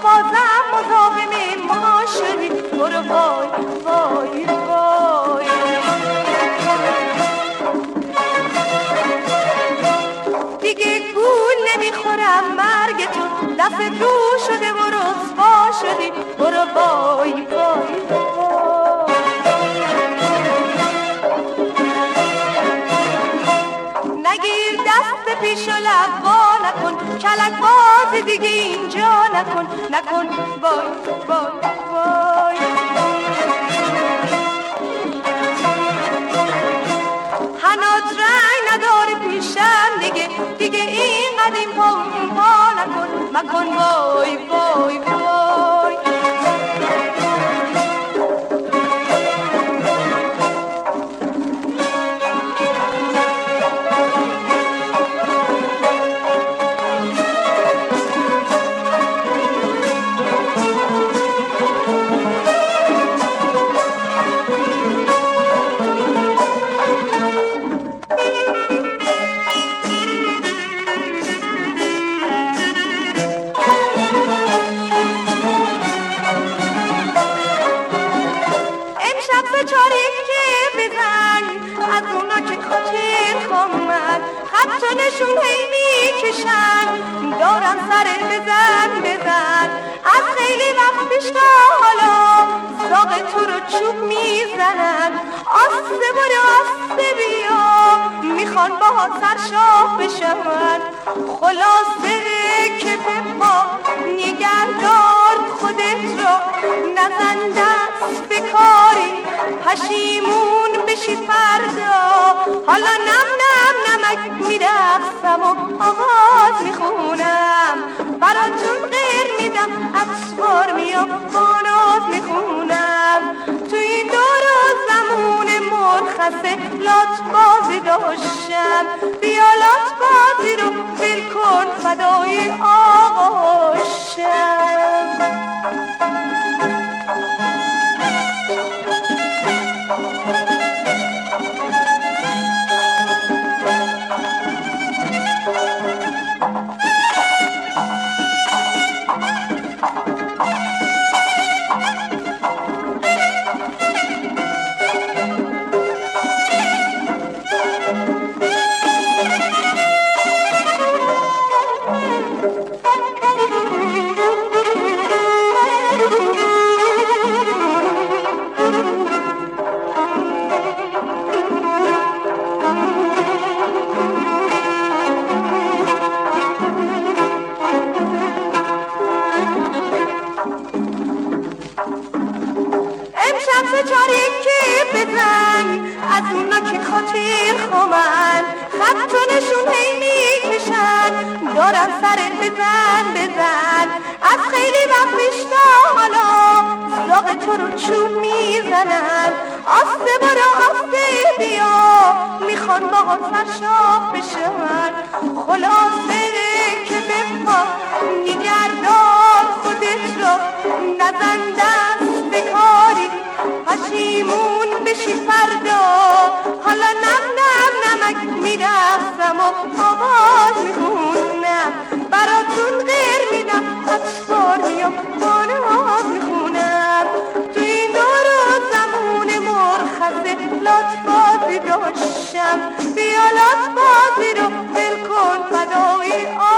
بازم مزاحم ما شدی. برو وای وای وای. دیگه گول نمیخورم مرگ تو، دست رو شده و رسوا شدی. برو وای وای وای. نگیر دست پیش و لبا نکن، کلک باز دیگه اینجا نکن نکن. وای وای وای. هنوز رنگ نداره پیشم دیگه این قدیم پا نکن مکن. وای وای وای. از اونا که خاطر خواهد خط و نشون هی میکشن، دارم سر بزن از خیلی وقت پیش تا حالا سراغ تو رو چوب میزنن. آسته برو آسته بیا، میخوان باها سرشاه بشن. خلاصه که به ما نگهدار خودت رو، نزن دست به کاری پشیمون بشی فردا. حالا نم نم نمک میرقصم و آواز میخونم، براتون غیر میدم اطفار میام با ناز میخونم. تو این دور زمون مرخصه لات بازی داشتم، بیا لات بازی رو ول کن فدای آقاشم. از اونا که خاطر خواهن خط و نشون هی میکشن، دارم سرت بزن از خیلی وقت پیش تا حالا سراغ تو رو چوب میزنن. آسته برو آسته بیا، میخوان با سرشاه بشن. خلاصه که به پا نگردار خودت رو، نزن دست به کاری پشیمون بشی فردا. حالا نم نم نمک میرقصم و آواز میخونم، براتون غیر میدم اطفار میام با ناز میخونم. تو این دور زمون مرخصه لات بازی داشتم، بیا لات بازی رو ول کن فدای